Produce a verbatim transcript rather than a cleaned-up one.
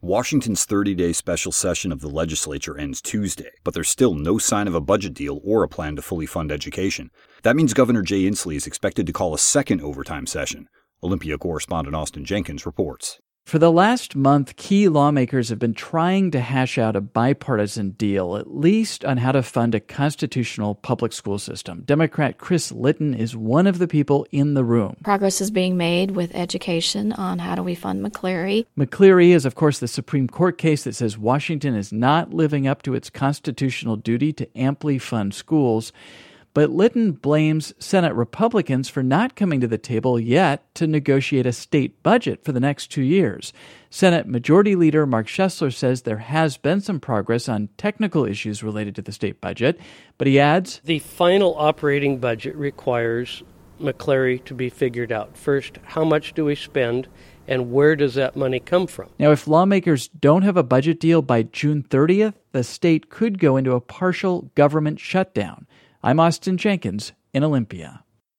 Washington's thirty-day special session of the legislature ends Tuesday, but there's still no sign of a budget deal or a plan to fully fund education. That means Governor Jay Inslee is expected to call a second overtime session. Olympia correspondent Austin Jenkins reports. For the last month, key lawmakers have been trying to hash out a bipartisan deal, at least on how to fund a constitutional public school system. Democrat Chris Litton is one of the people in the room. Progress is being made with education on how do we fund McCleary. McCleary is, of course, the Supreme Court case that says Washington is not living up to its constitutional duty to amply fund schools. But Litton blames Senate Republicans for not coming to the table yet to negotiate a state budget for the next two years. Senate Majority Leader Mark Schessler says there has been some progress on technical issues related to the state budget, but he adds, the final operating budget requires McCleary to be figured out. First, how much do we spend, and where does that money come from? Now, if lawmakers don't have a budget deal by June thirtieth, the state could go into a partial government shutdown. I'm Austin Jenkins in Olympia.